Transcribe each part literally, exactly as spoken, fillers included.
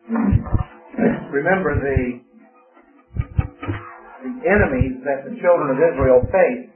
Remember the, the enemies that the children of Israel faced,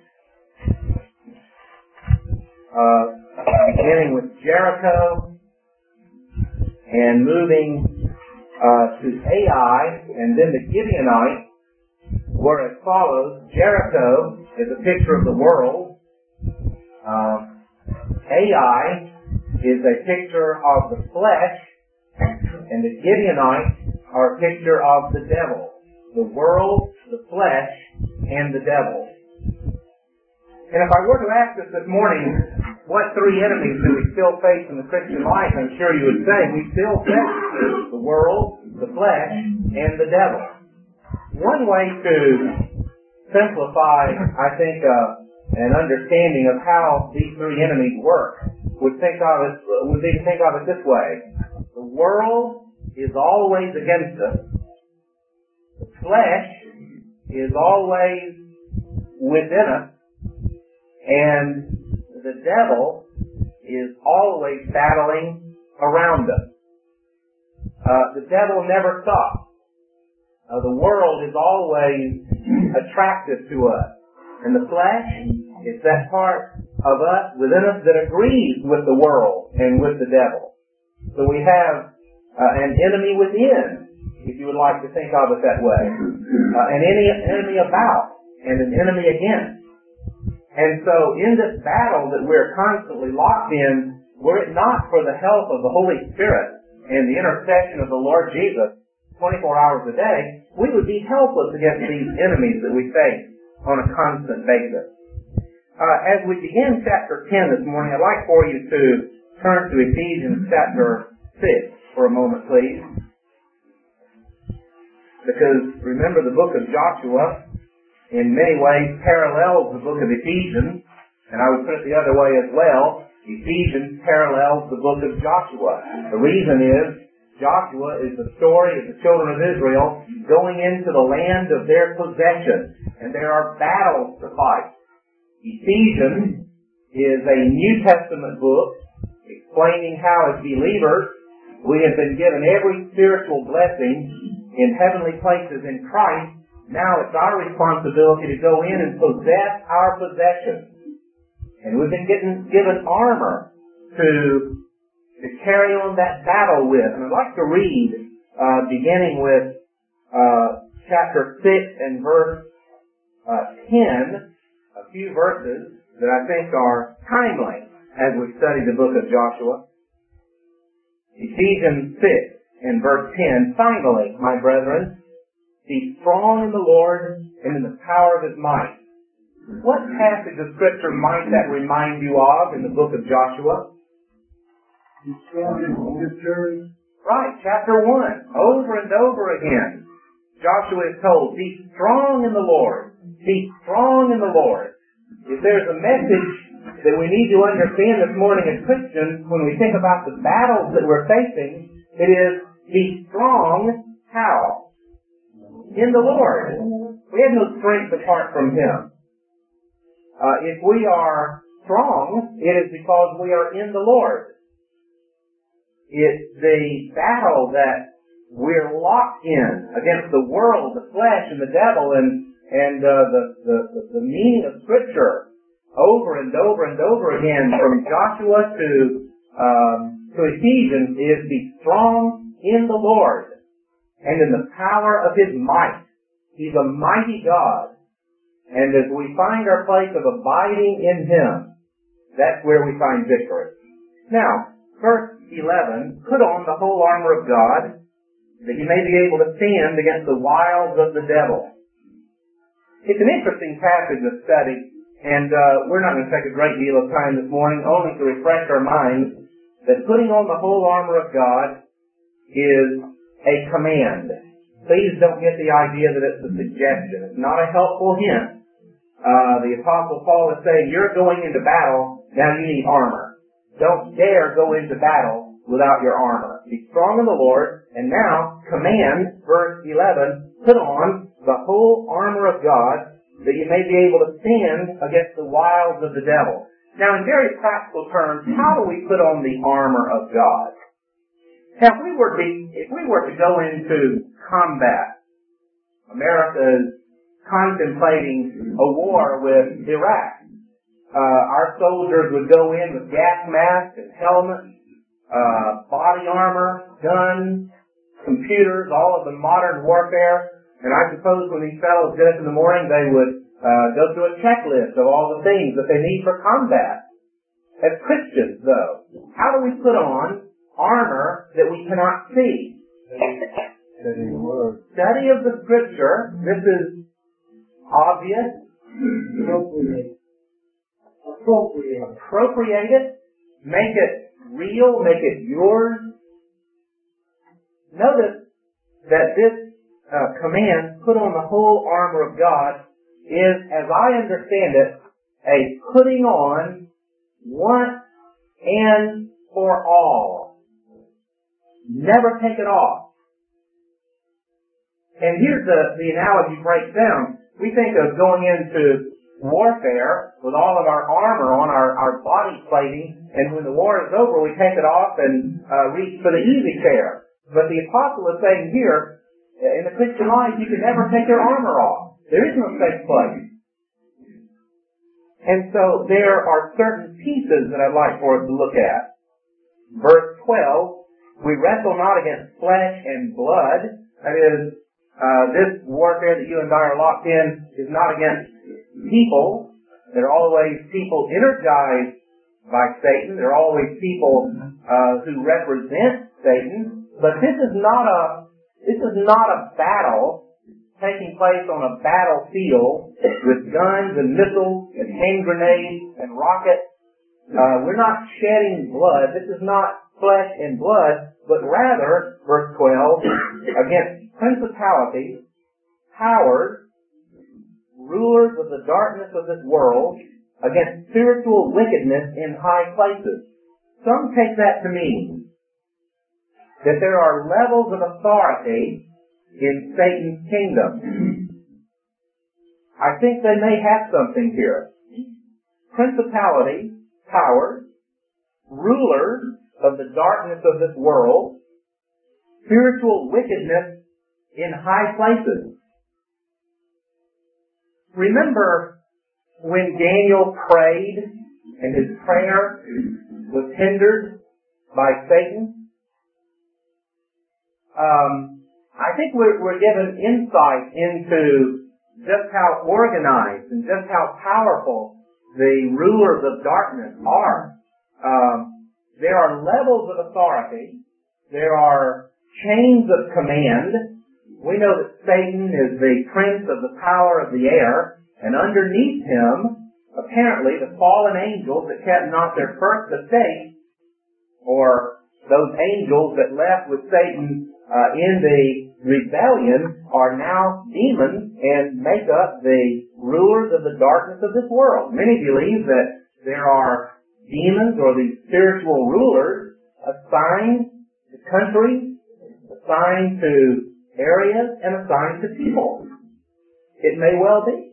uh, beginning with Jericho and moving uh, to Ai, and then the Gibeonites were as follows. Jericho is a picture of the world. Uh, Ai is a picture of the flesh, and the Gibeonites are a picture of the devil. The world, the flesh, and the devil. And if I were to ask us this morning, what three enemies do we still face in the Christian life, I'm sure you would say we still face the world, the flesh, and the devil. One way to simplify, I think, uh, an understanding of how these three enemies work would think of it would be to think of it this way: the world is always against us. The flesh is always within us, and the devil is always battling around us. Uh, the devil never stops. Uh, the world is always attractive to us, and the flesh is that part of us, within us, that agrees with the world and with the devil. So we have uh, an enemy within, if you would like to think of it that way. Uh, an enemy about, and an enemy against. And so in this battle that we're constantly locked in, were it not for the help of the Holy Spirit and the intercession of the Lord Jesus twenty-four hours a day, we would be helpless against these enemies that we face on a constant basis. Uh, as we begin chapter ten this morning, I'd like for you to turn to Ephesians chapter six for a moment, please. Because remember, the book of Joshua in many ways parallels the book of Ephesians, and I would put it the other way as well. Ephesians parallels the book of Joshua. The reason is, Joshua is the story of the children of Israel going into the land of their possession, and there are battles to fight. Ephesians is a New Testament book explaining how, as believers, we have been given every spiritual blessing in heavenly places in Christ. Now it's our responsibility to go in and possess our possessions. And we've been getting, given armor to, to carry on that battle with. And I'd like to read, uh, beginning with uh, chapter six and verse uh, ten, a few verses that I think are timely as we study the book of Joshua. Ephesians six and verse ten, finally, my brethren, be strong in the Lord and in the power of His might. What passage of Scripture might that remind you of in the book of Joshua? Be strong in Scripture. Right, chapter one, over and over again. Joshua is told, be strong in the Lord. Be strong in the Lord. If there's a message that we need to understand this morning as Christians, when we think about the battles that we're facing, it is, be strong, how? In the Lord. We have no strength apart from Him. Uh, if we are strong, it is because we are in the Lord. It's the battle that we're locked in against the world, the flesh, and the devil, and and uh, the, the the meaning of Scripture over and over and over again from Joshua to um, to Ephesians is be strong in the Lord and in the power of His might. He's a mighty God, and as we find our place of abiding in Him, that's where we find victory. Now, verse eleven, put on the whole armor of God, that you may be able to stand against the wiles of the devil. It's an interesting passage of study, and uh, we're not going to take a great deal of time this morning, only to refresh our minds that putting on the whole armor of God is a command. Please don't get the idea that it's a suggestion. It's not a helpful hint. Uh, the Apostle Paul is saying, you're going into battle, now you need armor. Don't dare go into battle without your armor. Be strong in the Lord, and now command, verse eleven, put on the whole armor of God, that you may be able to stand against the wiles of the devil. Now, in very practical terms, how do we put on the armor of God? Now, if we were to, if we were to go into combat, America is contemplating a war with Iraq. Uh, our soldiers would go in with gas masks and helmets, uh, body armor, guns, computers, all of the modern warfare. And I suppose when these fellows get up in the morning, they would uh, go through a checklist of all the things that they need for combat. As Christians, though, how do we put on armor that we cannot see? Study the Word. Study of the Scripture. This is obvious. Appropriate. Appropriate. Appropriate it. Make it real. Make it yours. Notice that this uh, command, put on the whole armor of God, is, as I understand it, a putting on once and for all. Never take it off. And here's the, the analogy breaks down. We think of going into warfare with all of our armor on, our, our body plating, and when the war is over, we take it off and uh, reach for the easy chair. But the apostle is saying here, in the Christian life, you can never take your armor off. There is no safe place. And so there are certain pieces that I'd like for us to look at. Verse twelve, we wrestle not against flesh and blood. That is, uh, this warfare that you and I are locked in is not against people. There are always people energized by Satan. There are always people uh, who represent Satan. But this is not a this is not a battle taking place on a battlefield with guns and missiles and hand grenades and rockets. Uh, we're not shedding blood. This is not flesh and blood, but rather, verse twelve, against principalities, powers, rulers of the darkness of this world, against spiritual wickedness in high places. Some take that to mean that there are levels of authority in Satan's kingdom. I think they may have something here. Principalities, powers, rulers of the darkness of this world, spiritual wickedness in high places. Remember when Daniel prayed and his prayer was hindered by Satan? Um, I think we're, we're given insight into just how organized and just how powerful the rulers of darkness are. Um, there are levels of authority. There are chains of command. We know that Satan is the prince of the power of the air, and underneath him, apparently, the fallen angels that kept not their first estate, or those angels that left with Satan uh, in the rebellion, are now demons and make up the rulers of the darkness of this world. Many believe that there are demons or these spiritual rulers assigned to countries, assigned to areas, and assigned to people. It may well be.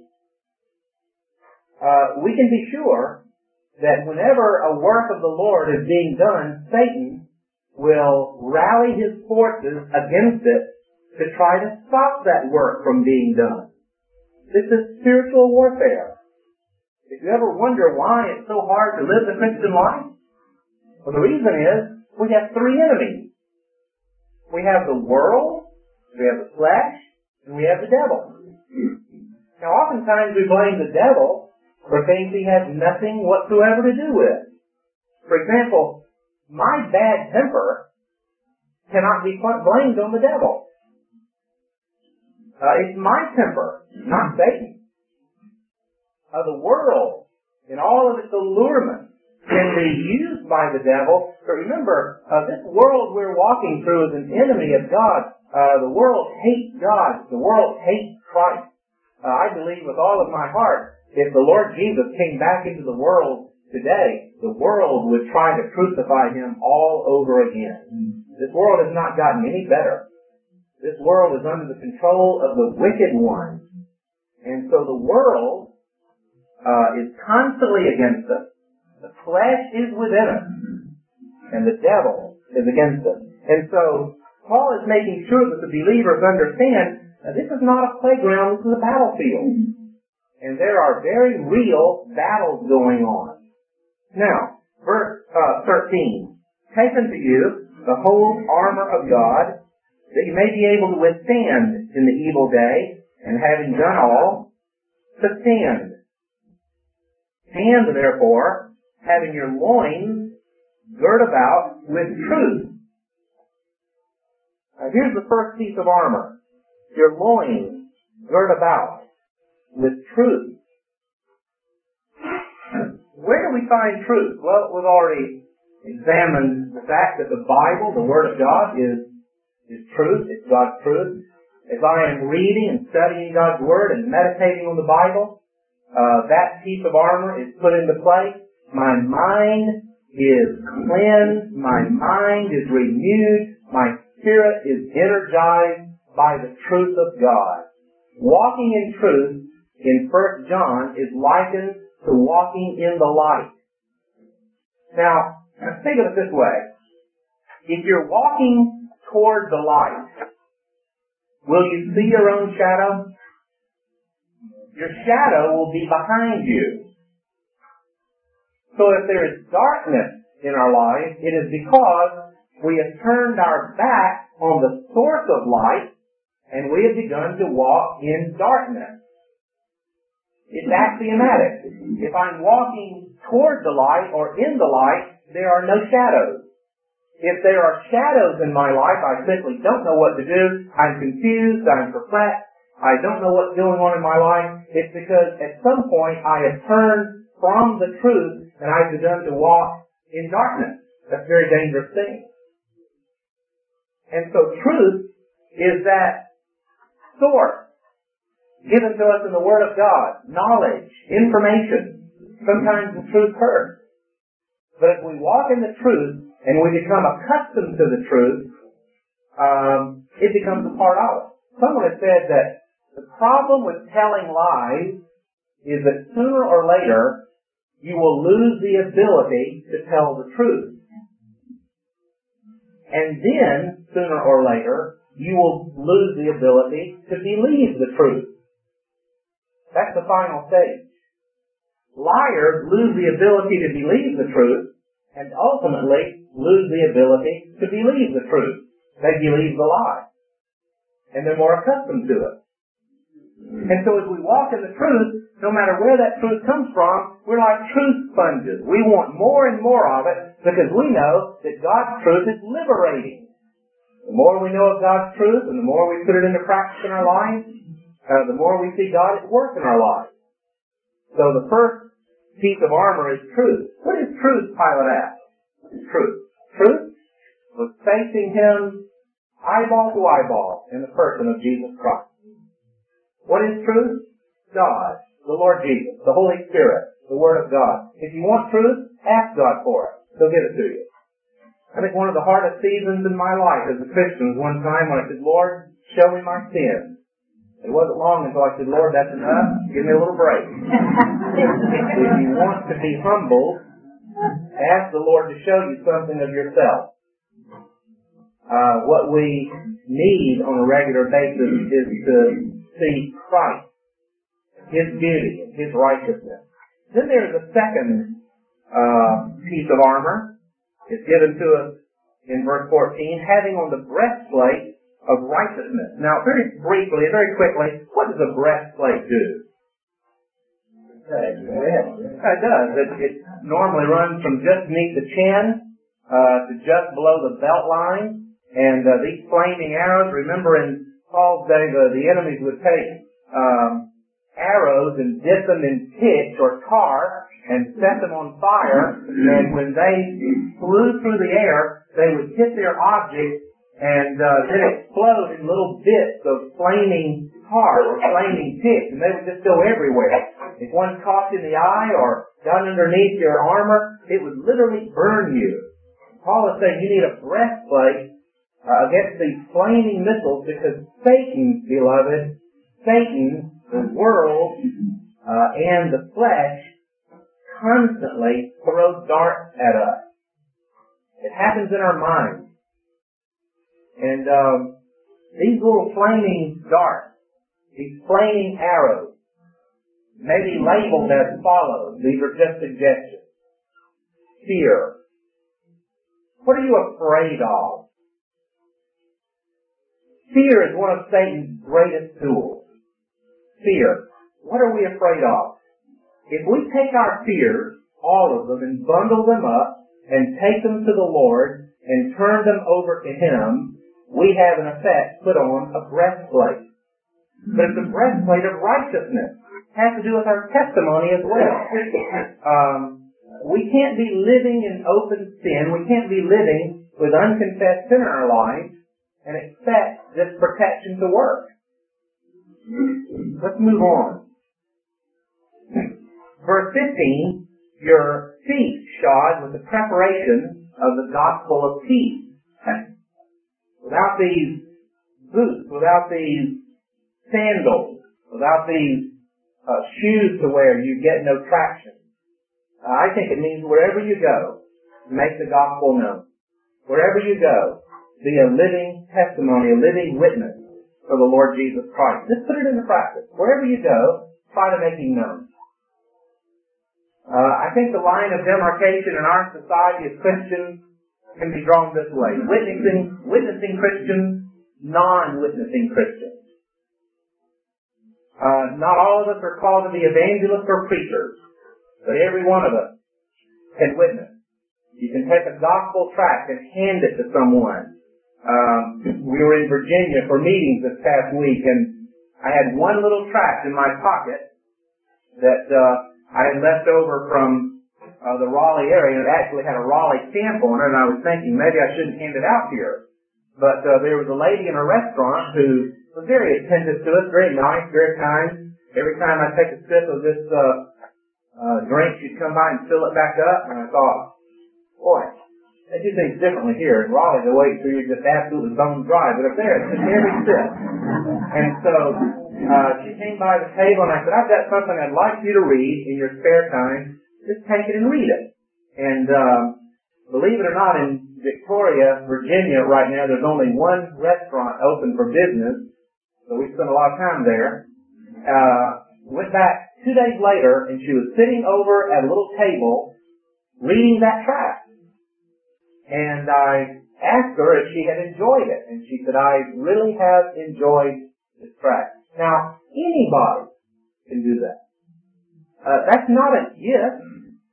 Uh, we can be sure that whenever a work of the Lord is being done, Satan will rally his forces against it to try to stop that work from being done. This is spiritual warfare. If you ever wonder why it's so hard to live the Christian life, well, the reason is we have three enemies. We have the world, we have the flesh, and we have the devil. Now, oftentimes we blame the devil for things he has nothing whatsoever to do with. For example, my bad temper cannot be blamed on the devil. Uh, it's my temper, not Satan. Uh, the world, in all of its allurement, can be used by the devil. But remember, uh, this world we're walking through is an enemy of God. Uh, the world hates God. The world hates Christ. Uh, I believe with all of my heart, if the Lord Jesus came back into the world today, the world would try to crucify him all over again. This world has not gotten any better. This world is under the control of the wicked one. And so the world uh, is constantly against us. The flesh is within us. And the devil is against us. And so, Paul is making sure that the believers understand that this is not a playground, this is a battlefield. And there are very real battles going on. Now, verse uh, thirteen. Take unto you the whole armor of God, that you may be able to withstand in the evil day, and having done all, to stand. Stand, therefore, having your loins girt about with truth. Now, here's the first piece of armor. Your loins girt about with truth. Where do we find truth? Well, we've already examined the fact that the Bible, the Word of God, is, is truth. It's God's truth. As I am reading and studying God's Word and meditating on the Bible, uh, that piece of armor is put into place. My mind is cleansed. My mind is renewed. My spirit is energized by the truth of God. Walking in truth in First John is likened to walking in the light. Now, think of it this way. If you're walking toward the light, will you see your own shadow? Your shadow will be behind you. So if there is darkness in our lives, it is because we have turned our back on the source of light and we have begun to walk in darkness. It's axiomatic. If I'm walking toward the light or in the light, there are no shadows. If there are shadows in my life, I simply don't know what to do. I'm confused. I'm perplexed. I don't know what's going on in my life. It's because at some point I have turned from the truth and I've begun to walk in darkness. That's a very dangerous thing. And so truth is that source given to us in the Word of God, knowledge, information. Sometimes the truth hurts. But if we walk in the truth and we become accustomed to the truth, um, it becomes a part of it. Someone has said that the problem with telling lies is that sooner or later you will lose the ability to tell the truth. And then, sooner or later, you will lose the ability to believe the truth. That's the final stage. Liars lose the ability to believe the truth and ultimately lose the ability to believe the truth. They believe the lie. And they're more accustomed to it. And so as we walk in the truth, no matter where that truth comes from, we're like truth sponges. We want more and more of it because we know that God's truth is liberating. The more we know of God's truth and the more we put it into practice in our lives, Uh, the more we see God at work in our lives. So the first piece of armor is truth. What is truth, Pilate asked? What is truth? Truth was facing Him eyeball to eyeball in the person of Jesus Christ. What is truth? God, the Lord Jesus, the Holy Spirit, the Word of God. If you want truth, ask God for it. He'll give it to you. I think one of the hardest seasons in my life as a Christian was one time when I said, Lord, show me my sins. It wasn't long until I said, Lord, that's enough. Give me a little break. If you want to be humble, ask the Lord to show you something of yourself. Uh, what we need on a regular basis is to see Christ, His beauty, and His righteousness. Then there's a second uh, piece of armor. It's given to us in verse fourteen, having on the breastplate of righteousness. Now, very briefly, very quickly, what does a breastplate do? It does. It, it normally runs from just beneath the chin uh, to just below the belt line. And uh, these flaming arrows, remember in Paul's day, the, the enemies would take um, arrows and dip them in pitch or tar and set them on fire. And when they flew through the air, they would hit their object and uh, then explode in little bits of flaming tar or flaming pitch, and they would just go everywhere. If one caught you in the eye or got underneath your armor, it would literally burn you. Paul is saying you need a breastplate uh, against these flaming missiles because Satan, beloved, Satan, the world, uh, and the flesh constantly throws darts at us. It happens in our minds. And um, these little flaming darts, these flaming arrows, may be labeled as follows. These are just suggestions. Fear. What are you afraid of? Fear is one of Satan's greatest tools. Fear. What are we afraid of? If we take our fears, all of them, and bundle them up and take them to the Lord and turn them over to Him, we have in effect put on a breastplate. But it's a breastplate of righteousness. It has to do with our testimony as well. Um, we can't be living in open sin. We can't be living with unconfessed sin in our lives and expect this protection to work. Let's move on. Verse fifteen, your feet shod with the preparation of the gospel of peace. Without these boots, without these sandals, without these uh, shoes to wear, you get no traction. Uh, I think it means wherever you go, make the gospel known. Wherever you go, be a living testimony, a living witness for the Lord Jesus Christ. Just put it into practice. Wherever you go, try to make Him known. Uh, I think the line of demarcation in our society as Christians can be drawn this way. Witnessing, witnessing Christians, non-witnessing Christians. Uh, not all of us are called to be evangelists or preachers, but every one of us can witness. You can take a gospel tract and hand it to someone. Um, we were in Virginia for meetings this past week, and I had one little tract in my pocket that uh, I had left over from uh, the Raleigh area. It actually had a Raleigh stamp on it, and I was thinking maybe I shouldn't hand it out here. But uh, there was a lady in a restaurant who was very attentive to us, very nice, very kind. Every time I take a sip of this uh, uh, drink, she'd come by and fill it back up, and I thought, boy, they do things differently here. In Raleigh, they wait till you're just absolutely bone dry, but up there, it's just every sip. And so uh, she came by the table, and I said, I've got something I'd like you to read in your spare time. Just take it and read it. And uh, believe it or not, in Victoria, Virginia, right now, there's only one restaurant open for business, so we spent a lot of time there. Uh, went back two days later, and she was sitting over at a little table reading that tract. And I asked her if she had enjoyed it, and she said, I really have enjoyed this tract. Now, anybody can do that. Uh, that's not a gift.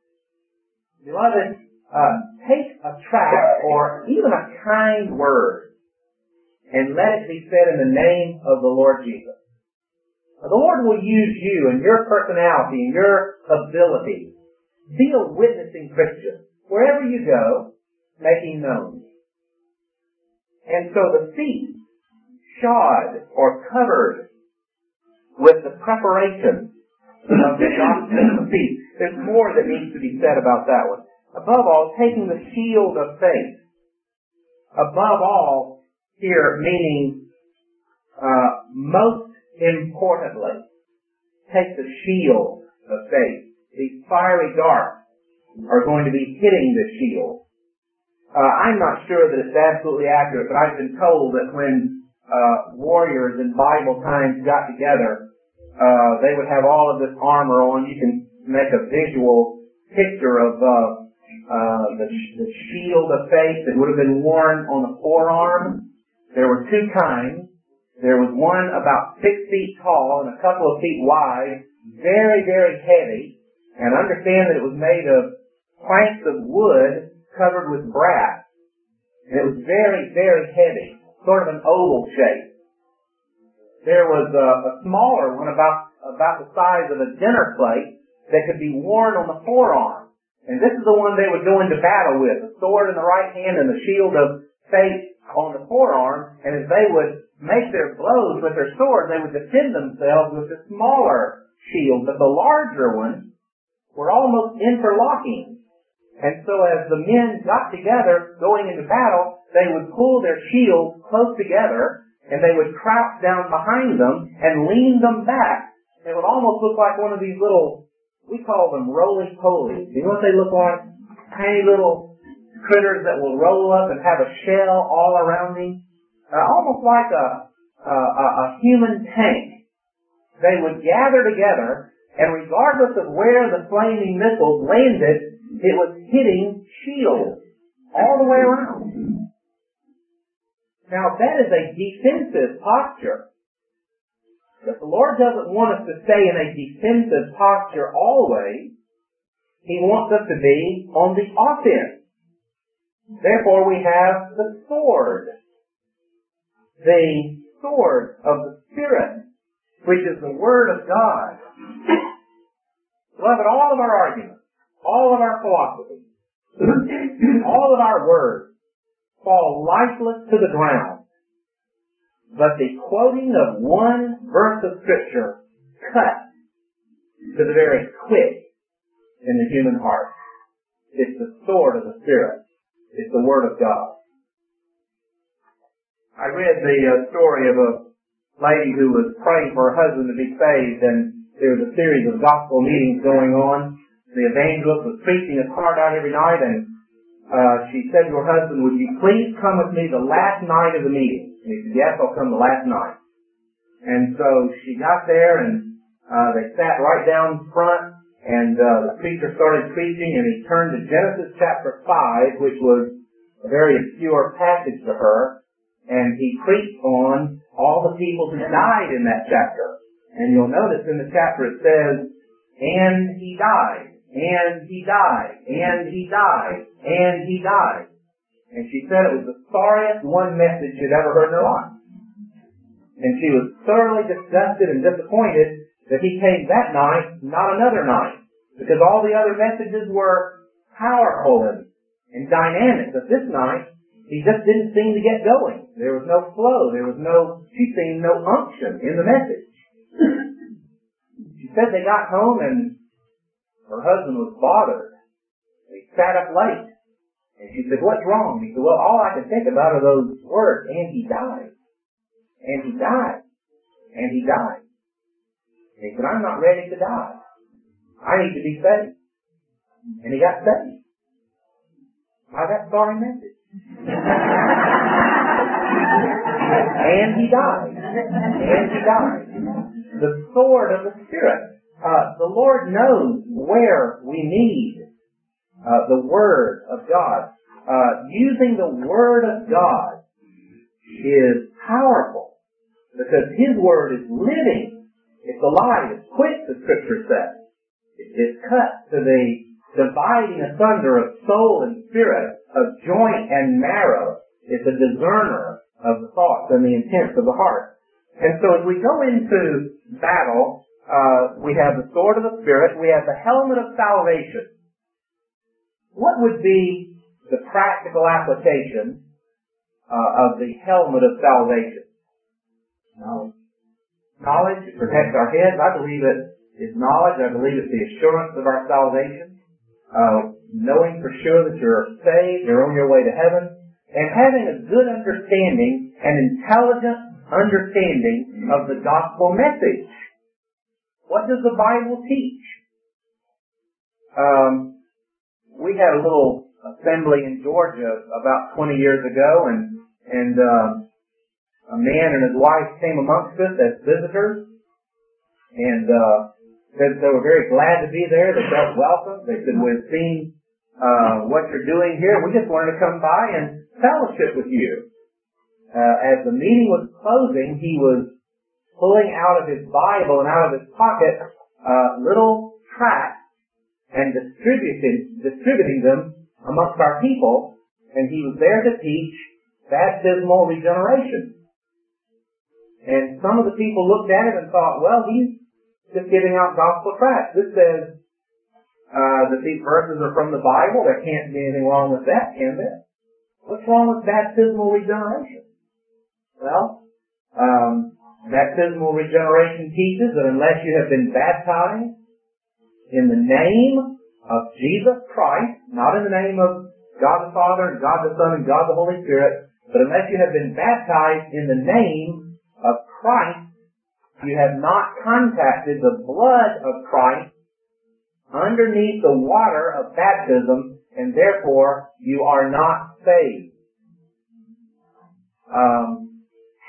Beloved, uh, take a tract or even a kind word and let it be said in the name of the Lord Jesus. Now, the Lord will use you and your personality and your ability. Be a witnessing Christian. Wherever you go, make Him known. And so the feet, shod or covered with the preparation of the gospel of peace. There's more that needs to be said about that one. Above all, taking the shield of faith. Above all, here meaning uh, most importantly, take the shield of faith. These fiery darts are going to be hitting the shield. Uh, I'm not sure that it's absolutely accurate, but I've been told that when uh, warriors in Bible times got together, uh, they would have all of this armor on. You can make a visual picture of uh, uh, the, the shield of faith that would have been worn on the forearm. There were two kinds. There was one about six feet tall and a couple of feet wide, very, very heavy, and understand that it was made of planks of wood covered with brass. And it was very, very heavy, sort of an oval shape. There was a, a smaller one about, about the size of a dinner plate that could be worn on the forearm. And this is the one they would go into battle with, the sword in the right hand and the shield of faith on the forearm. And as they would make their blows with their sword, they would defend themselves with the smaller shield. But the larger ones were almost interlocking. And so as the men got together going into battle, they would pull their shields close together and they would crouch down behind them and lean them back. It would almost look like one of these little, we call them roly-polies. You know what they look like? Tiny little critters that will roll up and have a shell all around them. uh, almost like a, a, a human tank. They would gather together, and regardless of where the flaming missiles landed, it was hitting shields all the way around. Now, that is a defensive posture. But the Lord doesn't want us to stay in a defensive posture always. He wants us to be on the offense. Therefore, we have the sword. The sword of the Spirit, which is the Word of God. Beloved, all of our arguments, all of our philosophy, all of our words fall lifeless to the ground. But the quoting of one verse of Scripture cuts to the very quick in the human heart. It's the sword of the Spirit. It's the Word of God. I read the uh, story of a lady who was praying for her husband to be saved, and there was a series of gospel meetings going on. The evangelist was preaching his heart out every night, and uh, she said to her husband, "Would you please come with me the last night of the meeting?" And he said, "Yes, I'll come the last night." And so she got there, and uh, they sat right down front, and uh, the preacher started preaching, and he turned to Genesis chapter five, which was a very obscure passage to her, and he preached on all the people who died in that chapter. And you'll notice in the chapter it says, "And he died, and he died, and he died, and he died." And she said it was the sorriest one message she'd ever heard in her life. And she was thoroughly disgusted and disappointed that he came that night, not another night. Because all the other messages were powerful and, and dynamic. But this night, he just didn't seem to get going. There was no flow. There was no, she seen no unction in the message. She said they got home and her husband was bothered. He sat up late. And she said, "What's wrong?" He said, "Well, all I can think about are those words, and he died. And he died. And he died." And he said, "I'm not ready to die. I need to be saved." And he got saved. By that sorry message. And he died. And he died. The sword of the Spirit. Uh, the Lord knows where we need uh, the Word of God. Uh, using the Word of God is powerful because His Word is living. It's alive. It's quick, the Scripture says. It, it cuts to the dividing asunder of soul and spirit, of joint and marrow. It's a discerner of the thoughts and the intents of the heart. And so as we go into battle, uh, we have the sword of the Spirit, we have the helmet of salvation. What would be the practical application uh, of the helmet of salvation? Knowledge. Knowledge protects our heads. I believe it is knowledge. I believe it's the assurance of our salvation. Uh, knowing for sure that you're saved, you're on your way to heaven, and having a good understanding, an intelligent understanding of the gospel message. What does the Bible teach? Um, we had a little assembly in Georgia about twenty years ago, and and uh, a man and his wife came amongst us as visitors, and uh, said they were very glad to be there. They felt welcome. They said, "We've seen uh, what you're doing here. We just wanted to come by and fellowship with you." Uh, as the meeting was closing, he was pulling out of his Bible and out of his pocket uh, little tracts and distributing distributing them amongst our people. And he was there to teach baptismal regeneration. And some of the people looked at it and thought, "Well, he's just giving out gospel tracts. This says uh, that these verses are from the Bible. There can't be anything wrong with that, can there? What's wrong with baptismal regeneration?" Well, um, baptismal regeneration teaches that unless you have been baptized in the name of Jesus Christ, not in the name of God the Father and God the Son and God the Holy Spirit, but unless you have been baptized in the name of Christ, you have not contacted the blood of Christ underneath the water of baptism, and therefore you are not saved. Um,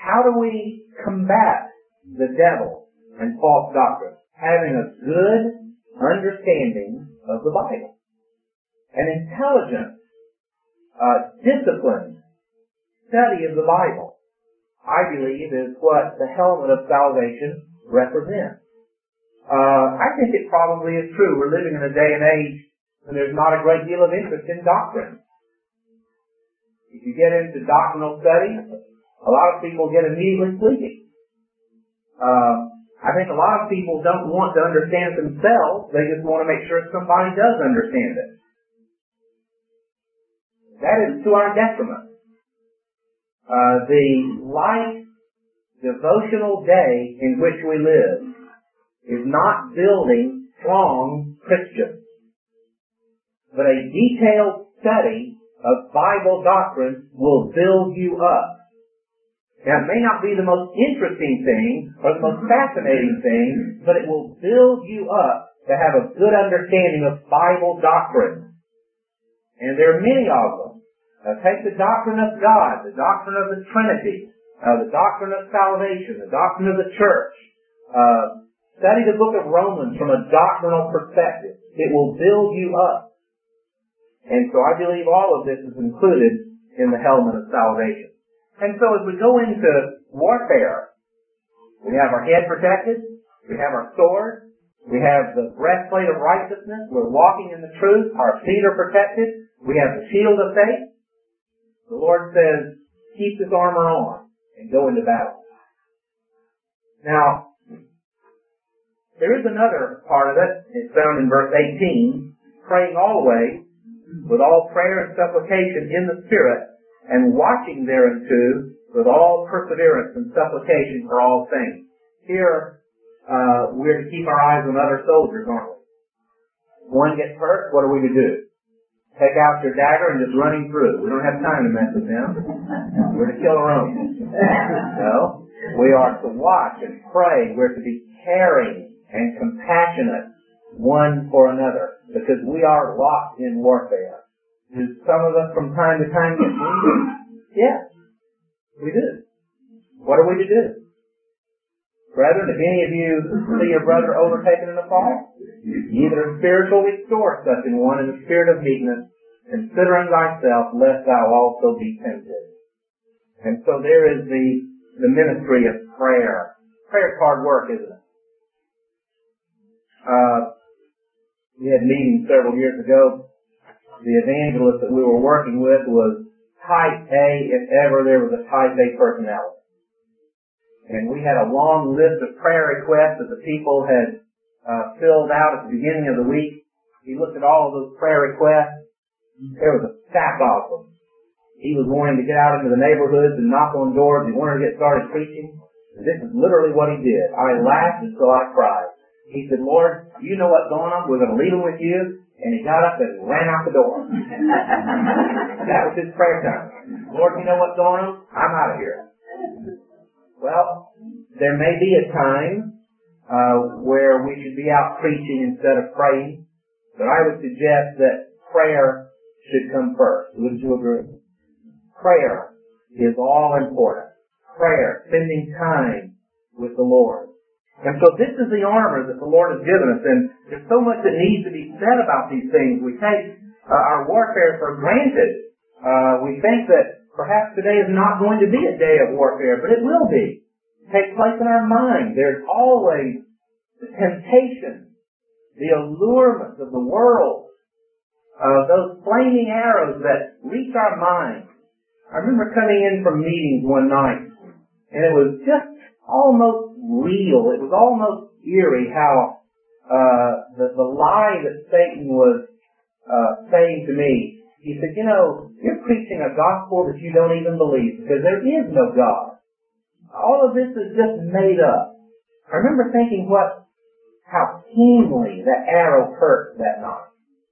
how do we combat the devil and false doctrine? Having a good understanding of the Bible. An intelligent, uh, disciplined study of the Bible, I believe, is what the helmet of salvation represents. Uh, I think it probably is true. We're living in a day and age when there's not a great deal of interest in doctrine. If you get into doctrinal study, a lot of people get immediately sleepy. Uh, I think a lot of people don't want to understand it themselves. They just want to make sure somebody does understand it. That is to our detriment. Uh, the light, devotional day in which we live is not building strong Christians, but a detailed study of Bible doctrine will build you up. Now, it may not be the most interesting thing or the most fascinating thing, but it will build you up to have a good understanding of Bible doctrine. And there are many of them. Uh, take the doctrine of God, the doctrine of the Trinity, uh, the doctrine of salvation, the doctrine of the church. Uh, study the book of Romans from a doctrinal perspective. It will build you up. And so I believe all of this is included in the helmet of salvation. And so as we go into warfare, we have our head protected, we have our sword, we have the breastplate of righteousness, we're walking in the truth, our feet are protected, we have the shield of faith. The Lord says, keep this armor on and go into battle. Now, there is another part of it. It's found in verse eighteen, praying always with all prayer and supplication in the Spirit, and watching thereunto with all perseverance and supplication for all things. Here, uh, we're to keep our eyes on other soldiers, aren't we? One gets hurt, what are we to do? Take out your dagger and just run him through. We don't have time to mess with him. We're to kill our own. No. We are to watch and pray. We're to be caring and compassionate one for another, because we are locked in warfare. Do some of us from time to time get wounded? Yes, we do. What are we to do? Brethren, if any of you see your brother overtaken in a fault, either in spiritual restore such an one in the spirit of meekness, considering thyself, lest thou also be tempted. And so there is the, the ministry of prayer. Prayer's hard work, isn't it? Uh, we had meetings several years ago. The evangelist that we were working with was type A, if ever there was a type A personality. And we had a long list of prayer requests that the people had uh, filled out at the beginning of the week. He looked at all of those prayer requests. There was a stack of them. He was wanting to get out into the neighborhoods and knock on doors. He wanted to get started preaching. And this is literally what he did. I laughed until I cried. He said, Lord, you know what's going on. We're going to leave him with you. And he got up and ran out the door. That was his prayer time. Lord, you know what's going on? I'm out of here. Well, there may be a time uh, where we should be out preaching instead of praying, but I would suggest that prayer should come first. Wouldn't you agree? Prayer is all important. Prayer, spending time with the Lord. And so this is the armor that the Lord has given us, and there's so much that needs to be said about these things. We take uh, our warfare for granted. Uh, we think that perhaps today is not going to be a day of warfare, but it will be. It takes place in our mind. There's always the temptation, the allurements of the world, uh, those flaming arrows that reach our mind. I remember coming in from meetings one night, and it was just almost real. It was almost eerie how uh, the, the lie that Satan was uh, saying to me. He said, you know, you're preaching a gospel that you don't even believe because there is no God. All of this is just made up. I remember thinking what, how keenly that arrow hurt that night.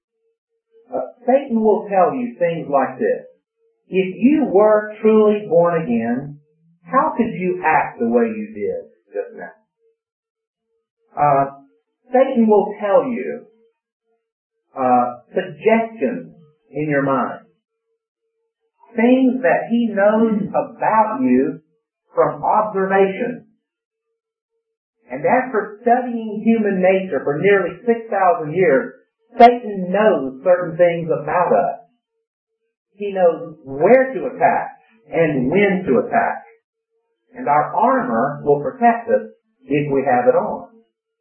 Uh, Satan will tell you things like this. If you were truly born again, how could you act the way you did just now? Uh, Satan will tell you uh, suggestions in your mind. Things that he knows about you from observation. And after studying human nature for nearly six thousand years, Satan knows certain things about us. He knows where to attack and when to attack. And our armor will protect us if we have it on.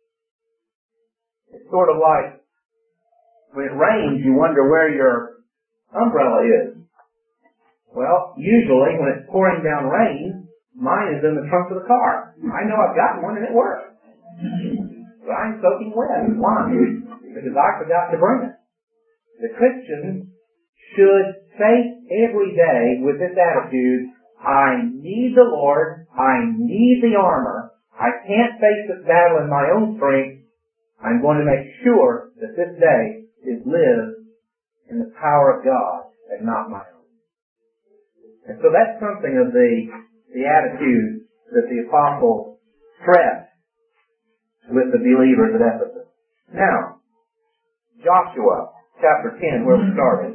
It's sort of like when it rains, you wonder where your umbrella is. Well, usually when it's pouring down rain, mine is in the trunk of the car. I know I've got one and it works. But I'm soaking wet. Why? Because I forgot to bring it. The Christian should face every day with this attitude, I need the Lord, I need the armor, I can't face this battle in my own strength, I'm going to make sure that this day is lived in the power of God and not my own. And so that's something of the, the attitude that the apostle stressed with the believers at Ephesus. Now, Joshua chapter ten, where we started.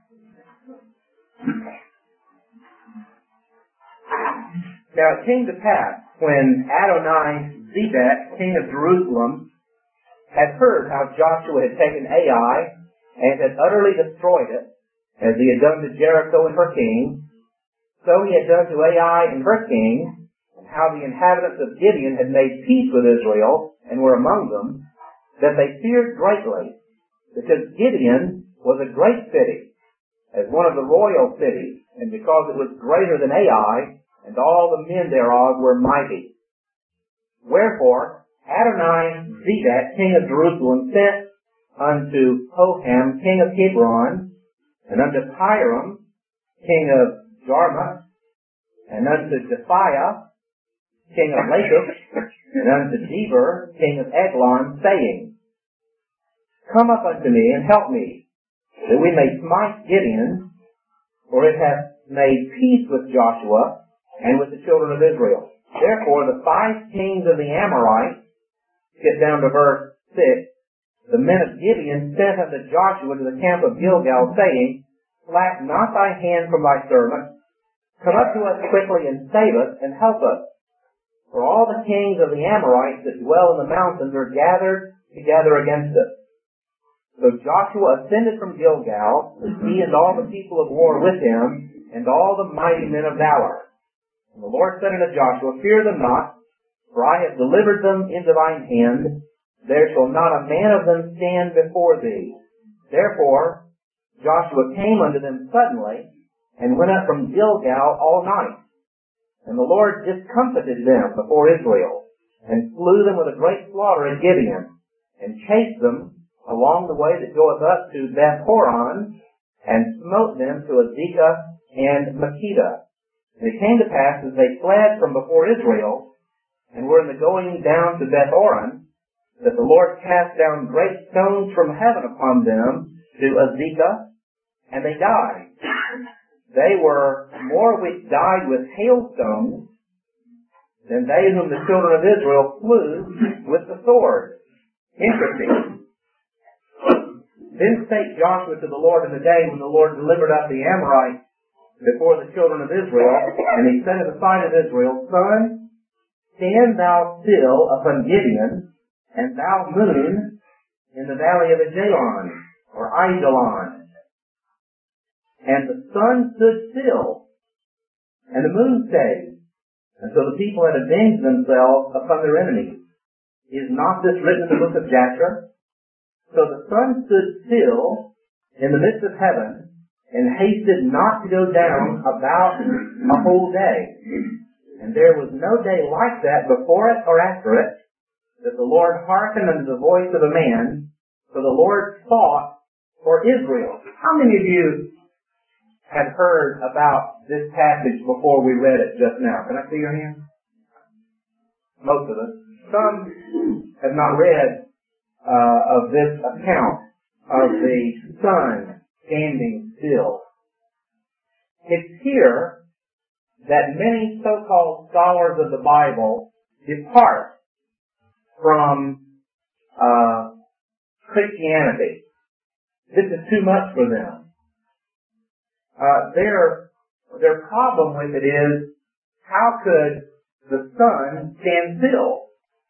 Now it came to pass, when Adoni-Zedek, king of Jerusalem, had heard how Joshua had taken Ai and had utterly destroyed it, as he had done to Jericho and her king, so he had done to Ai and her king, and how the inhabitants of Gibeon had made peace with Israel and were among them, that they feared greatly, because Gibeon was a great city, as one of the royal cities, and because it was greater than Ai, and all the men thereof were mighty. Wherefore, Adoni-Zedek, king of Jerusalem, sent unto Hoham, king of Hebron, and unto Hiram, king of Jarmuth, and unto Japhiah, king of Lachish, and unto Deber, king of Eglon, saying, Come up unto me and help me, that we may smite Gideon, for it hath made peace with Joshua and with the children of Israel. Therefore the five kings of the Amorites, get down to verse six, the men of Gibeon sent unto Joshua to the camp of Gilgal, saying, Slack not thy hand from thy servant, come up to us quickly and save us and help us. For all the kings of the Amorites that dwell in the mountains are gathered together against us. So Joshua ascended from Gilgal, he and all the people of war with him, and all the mighty men of valor. And the Lord said unto Joshua, Fear them not, for I have delivered them into thine hand. There shall not a man of them stand before thee. Therefore Joshua came unto them suddenly, and went up from Gilgal all night. And the Lord discomfited them before Israel, and slew them with a great slaughter at Gibeon, and chased them along the way that goeth up to Beth-horon, and smote them to Azekah and Makkedah. And it came to pass, as they fled from before Israel, and were in the going down to Beth-horon, that the Lord cast down great stones from heaven upon them to Azekah, and they died. They were more which died with hailstones than they whom the children of Israel slew with the sword. Interesting. Then spake Joshua to the Lord in the day when the Lord delivered up the Amorites before the children of Israel, and he said to the sight of Israel, Sun, stand thou still upon Gibeon, and thou moon in the valley of Ajalon, or Ajalon. And the sun stood still, and the moon stayed, and so the people had avenged themselves upon their enemies. Is not this written in the book of Jasher? So the sun stood still in the midst of heaven, and hasted not to go down about a whole day. And there was no day like that before it or after it, that the Lord hearkened unto the voice of a man, for the Lord fought for Israel. How many of you had heard about this passage before we read it just now? Can I see your hand? Most of us. Some have not read uh, of this account of the sun standing still. It's here that many so-called scholars of the Bible depart from uh, Christianity. This is too much for them. Uh, their, their problem with it is how could the sun stand still?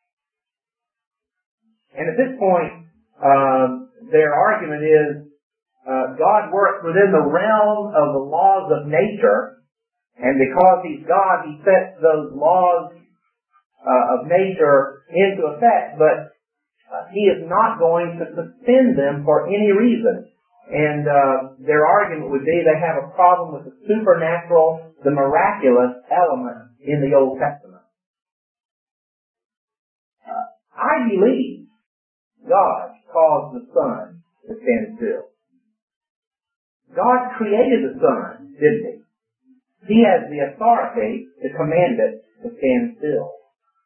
And at this point, uh, their argument is uh, God works within the realm of the laws of nature, and because He's God, He sets those laws uh, of nature into effect, but uh, He is not going to suspend them for any reason. And uh, their argument would be they have a problem with the supernatural, the miraculous element in the Old Testament. Uh, I believe God caused the sun to stand still. God created the sun, didn't He? He has the authority to command it to stand still.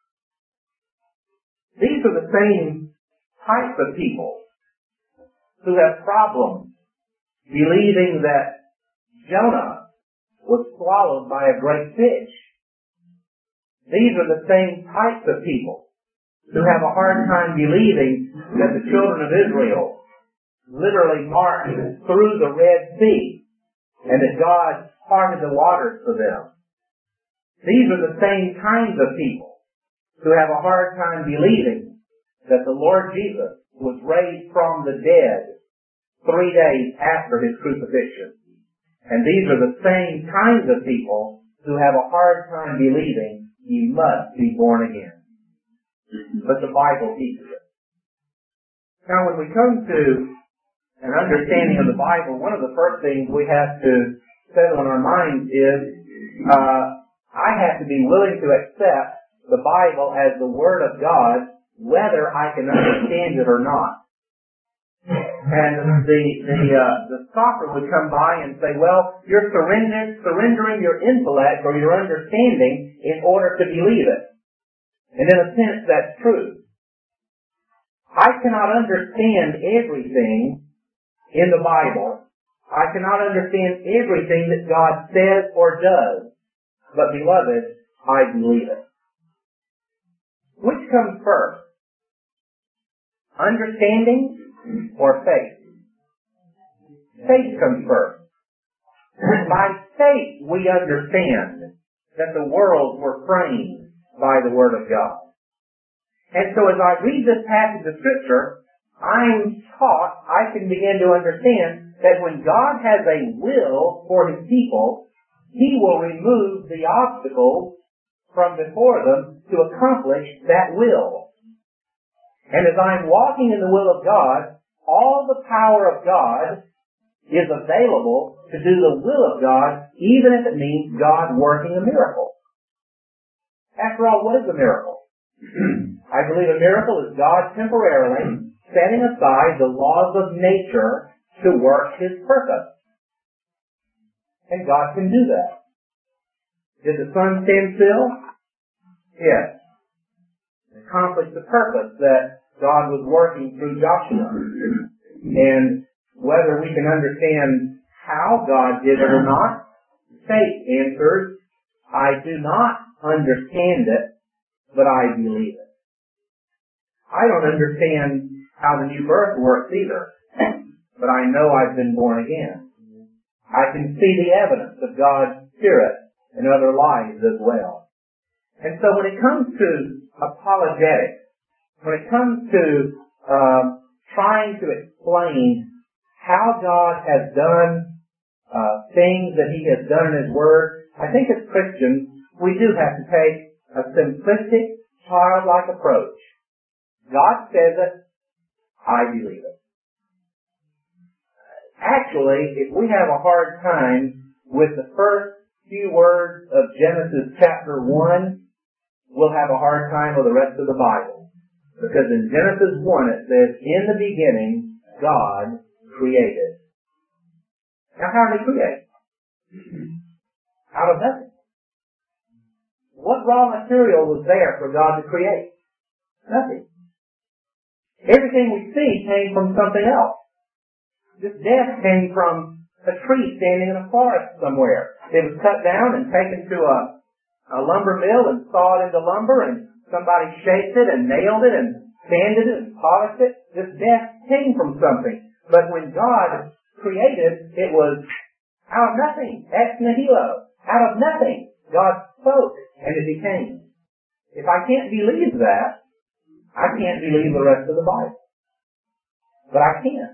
These are the same types of people who have problems believing that Jonah was swallowed by a great fish. These are the same types of people who have a hard time believing that the children of Israel literally marched through the Red Sea and that God parted the waters for them. These are the same kinds of people who have a hard time believing that the Lord Jesus was raised from the dead three days after His crucifixion. And these are the same kinds of people who have a hard time believing you must be born again. But the Bible teaches it. Now when we come to an understanding of the Bible, one of the first things we have to settle in our minds is uh, I have to be willing to accept the Bible as the Word of God, whether I can understand it or not. And the the uh, the scoffer would come by and say, well, you're surrendering, surrendering your intellect or your understanding in order to believe it. And in a sense, that's true. I cannot understand everything in the Bible. I cannot understand everything that God says or does. But beloved, I believe it. Which comes first? Understanding or faith? Faith comes first. By faith we understand that the worlds were framed by the Word of God. And so as I read this passage of Scripture, I'm taught, I can begin to understand that when God has a will for His people, He will remove the obstacles from before them to accomplish that will. And as I'm walking in the will of God, all the power of God is available to do the will of God, even if it means God working a miracle. After all, what is a miracle? I believe a miracle is God temporarily setting aside the laws of nature to work His purpose. And God can do that. Did the sun stand still? Yes. Accomplish the purpose that God was working through Joshua. And whether we can understand how God did it or not, faith answers, I do not understand it, but I believe it. I don't understand how the new birth works either, but I know I've been born again. I can see the evidence of God's Spirit in other lives as well. And so when it comes to apologetics, when it comes to uh, trying to explain how God has done uh, things that He has done in His Word, I think as Christians, we do have to take a simplistic, childlike approach. God says it, I believe it. Actually, if we have a hard time with the first few words of Genesis chapter one, we'll have a hard time with the rest of the Bible. Because in Genesis one it says, in the beginning, God created. Now how did He create? Out of nothing. What raw material was there for God to create? Nothing. Everything we see came from something else. This death came from a tree standing in a forest somewhere. It was cut down and taken to a, a lumber mill and sawed into lumber, and somebody shaped it and nailed it and sanded it and polished it. This death came from something. But when God created, it was out of nothing. Ex nihilo. Out of nothing. God spoke, and it became. If I can't believe that, I can't believe the rest of the Bible. But I can.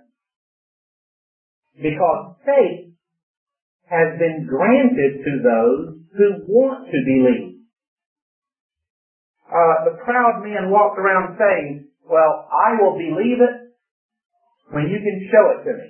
Because faith has been granted to those who want to believe. Uh, the proud man walked around saying, well, I will believe it when you can show it to me.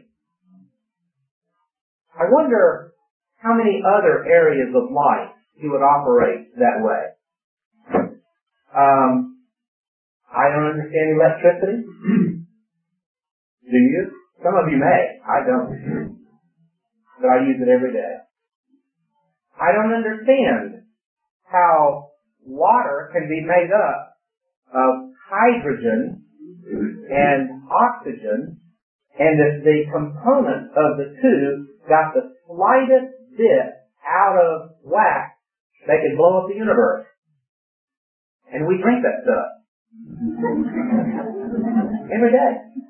I wonder how many other areas of life he would operate that way. Um, I don't understand electricity. Do you? Some of you may. I don't. But I use it every day. I don't understand how water can be made up of hydrogen and oxygen, and if the components of the two got the slightest bit out of whack, they could blow up the universe. And we drink that stuff. Every day.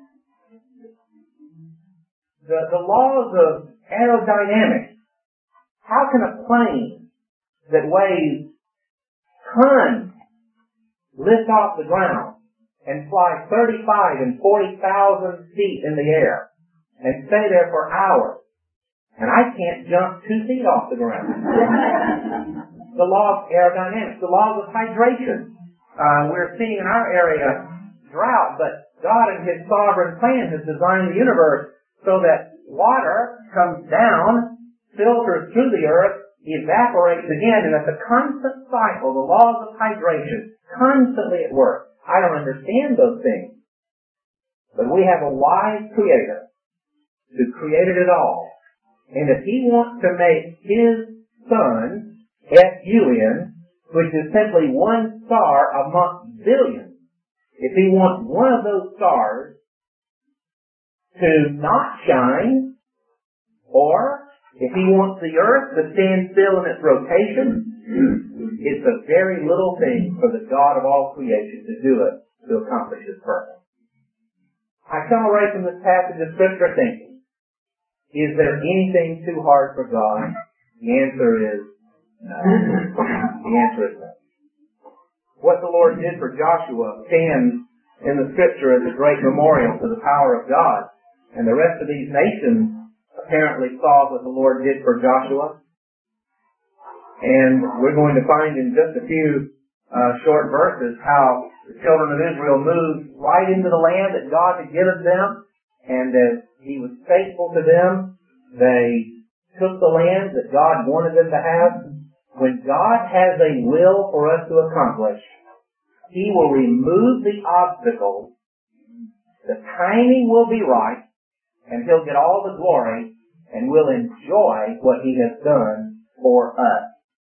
The, the laws of aerodynamics. How can a plane that weighs tons lift off the ground and fly thirty-five and forty thousand feet in the air and stay there for hours? And I can't jump two feet off the ground. The law of aerodynamics, the laws of hydration. Uh, we're seeing in our area drought, but God in His sovereign plan has designed the universe so that water comes down, filters through the earth, evaporates again, and it's a constant cycle, the laws of hydration, constantly at work. I don't understand those things. But we have a wise Creator who created it all. And if He wants to make His Sun, S U N, which is simply one star amongst billions, if He wants one of those stars to not shine, or if He wants the earth to stand still in its rotation, it's a very little thing for the God of all creation to do it to accomplish His purpose. I come away from this passage of Scripture thinking, is there anything too hard for God? The answer is no. The answer is no. What the Lord did for Joshua stands in the Scripture as a great memorial to the power of God. And the rest of these nations apparently saw what the Lord did for Joshua. And we're going to find in just a few uh, short verses how the children of Israel moved right into the land that God had given them. And as He was faithful to them, they took the land that God wanted them to have. When God has a will for us to accomplish, He will remove the obstacles. The timing will be right, and He'll get all the glory, and we'll enjoy what He has done for us.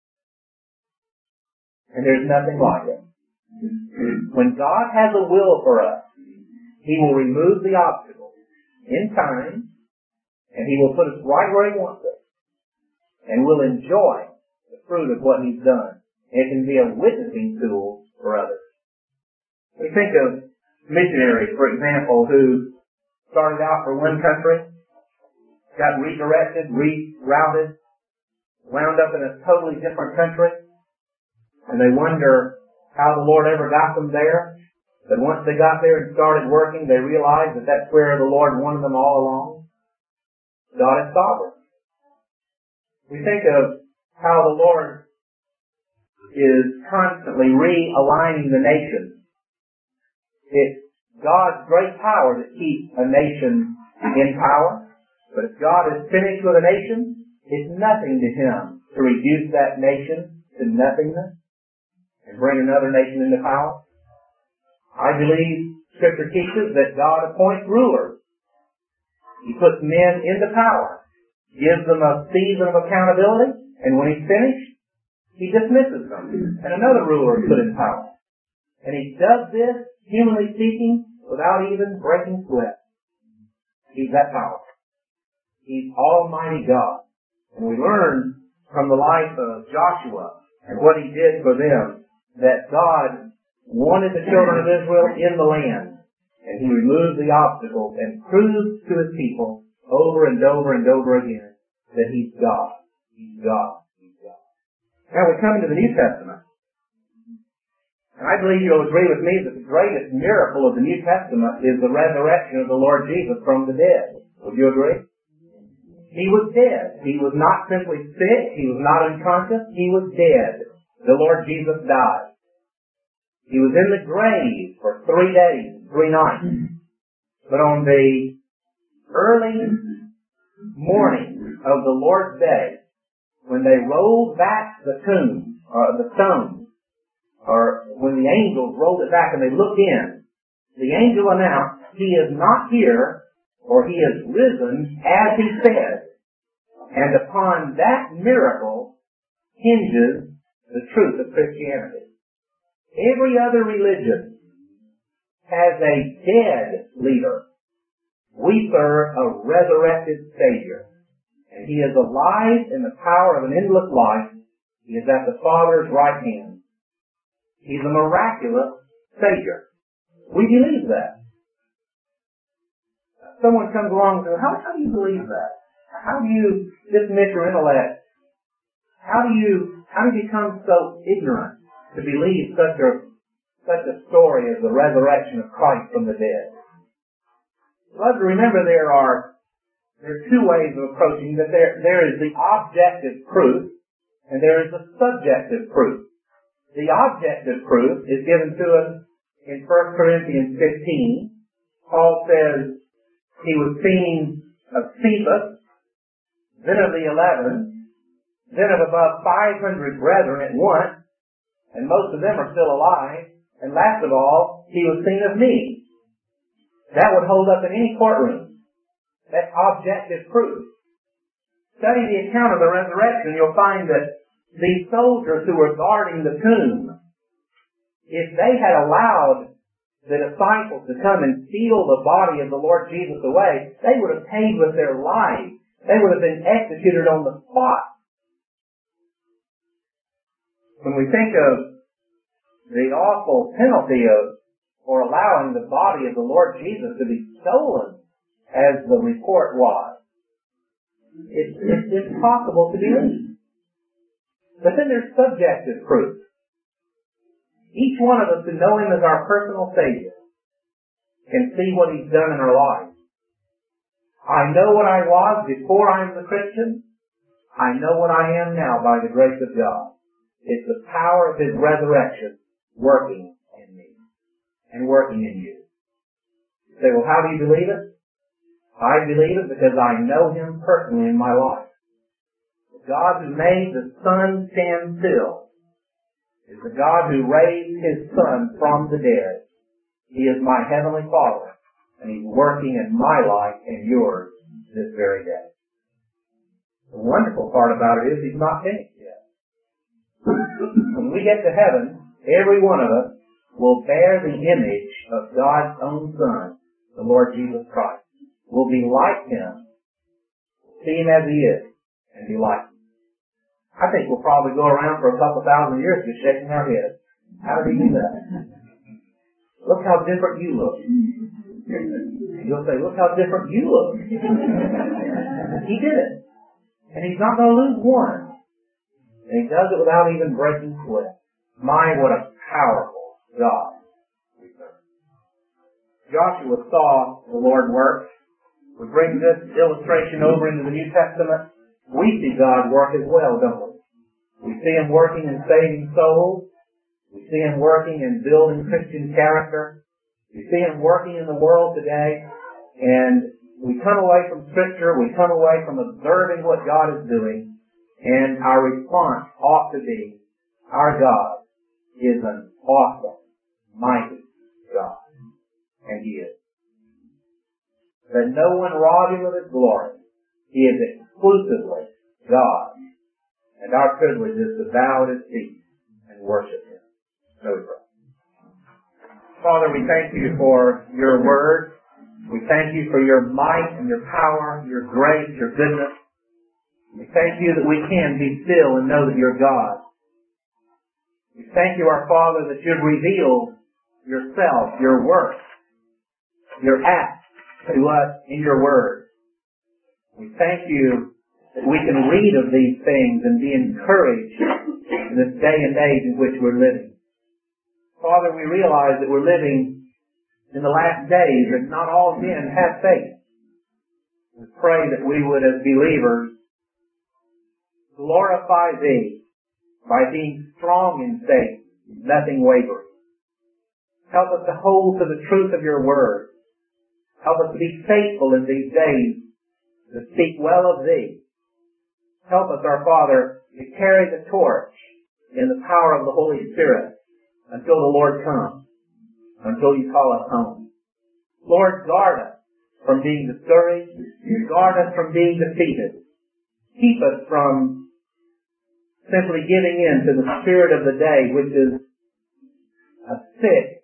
And there's nothing like it. When God has a will for us, He will remove the obstacles in time, and He will put us right where He wants us. And we'll enjoy the fruit of what He's done. It can be a witnessing tool for others. We think of missionaries, for example, who started out for one country, got redirected, rerouted, wound up in a totally different country, and they wonder how the Lord ever got them there. But once they got there and started working, they realized that that's where the Lord wanted them all along. God is sovereign. We think of how the Lord is constantly realigning the nations. It's God's great power that keeps a nation in power. But if God is finished with a nation, it's nothing to Him to reduce that nation to nothingness and bring another nation into power. I believe Scripture teaches that God appoints rulers. He puts men into power, gives them a season of accountability, and when He's finished, He dismisses them, and another ruler is put in power. And He does this, humanly speaking, without even breaking sweat. He's that powerful. He's Almighty God. And we learn from the life of Joshua and what he did for them that God wanted the children of Israel in the land. And He removed the obstacles and proved to His people over and over and over again that He's God. He's God. He's God. Now we come into the New Testament. And I believe you'll agree with me that the greatest miracle of the New Testament is the resurrection of the Lord Jesus from the dead. Would you agree? He was dead. He was not simply sick. He was not unconscious. He was dead. The Lord Jesus died. He was in the grave for three days, three nights. But on the early morning of the Lord's day, when they rolled back the tomb, or the stone, or when the angels rolled it back and they looked in, the angel announced, He is not here, or He is risen as He said. And upon that miracle hinges the truth of Christianity. Every other religion has a dead leader. We serve a resurrected Savior. And He is alive in the power of an endless life. He is at the Father's right hand. He's a miraculous Savior. We believe that. Someone comes along and says, how, how do you believe that? How do you dismiss your intellect? How do you, how do you become so ignorant to believe such a, such a story as the resurrection of Christ from the dead? Well, to remember there are, there are two ways of approaching that. There, there is the objective proof and there is the subjective proof. The objective proof is given to us in First Corinthians fifteen. Paul says he was seen of Cephas, then of the eleven, then of above five hundred brethren at once, and most of them are still alive, and last of all, he was seen of me. That would hold up in any courtroom. That's objective proof. Study the account of the resurrection, you'll find that these soldiers who were guarding the tomb, if they had allowed the disciples to come and steal the body of the Lord Jesus away, they would have paid with their lives. They would have been executed on the spot. When we think of the awful penalty of for allowing the body of the Lord Jesus to be stolen, as the report was, it's, it's impossible to believe. But then there's subjective proof. Each one of us who know Him as our personal Savior can see what He's done in our lives. I know what I was before I was a Christian. I know what I am now by the grace of God. It's the power of His resurrection working in me and working in you. You say, well, how do you believe it? I believe it because I know Him personally in my life. God who made the sun stand still is the God who raised His Son from the dead. He is my Heavenly Father, and He's working in my life and yours this very day. The wonderful part about it is He's not finished yet. When we get to heaven, every one of us will bear the image of God's own Son, the Lord Jesus Christ. We'll be like Him, see Him as He is, and be like Him. I think we'll probably go around for a couple thousand years just shaking our heads. How did He do that? Look how different you look. You'll say, look how different you look. He did it. And He's not going to lose one. And He does it without even breaking sweat. My, what a powerful God we serve. Joshua saw the Lord work. We bring this illustration over into the New Testament. We see God work as well, don't we? We see Him working in saving souls. We see Him working in building Christian character. We see Him working in the world today. And we come away from Scripture, we come away from observing what God is doing, and our response ought to be, our God is an awesome, mighty God. And He is. That no one rob Him of His glory. He is exclusively God. And our privilege is to bow at His feet and worship Him. So we pray. Father, we thank You for Your word. We thank You for Your might and Your power, Your grace, Your goodness. We thank You that we can be still and know that You're God. We thank You, our Father, that You've revealed Yourself, Your work, Your acts to us in Your word. We thank You that we can read of these things and be encouraged in this day and age in which we're living. Father, we realize that we're living in the last days and not all men have faith. We pray that we would, as believers, glorify Thee by being strong in faith, nothing wavering. Help us to hold to the truth of Your Word. Help us to be faithful in these days to speak well of Thee. Help us, our Father, to carry the torch in the power of the Holy Spirit until the Lord comes, until You call us home. Lord, guard us from being discouraged. Guard us from being defeated. Keep us from simply giving in to the spirit of the day, which is a sick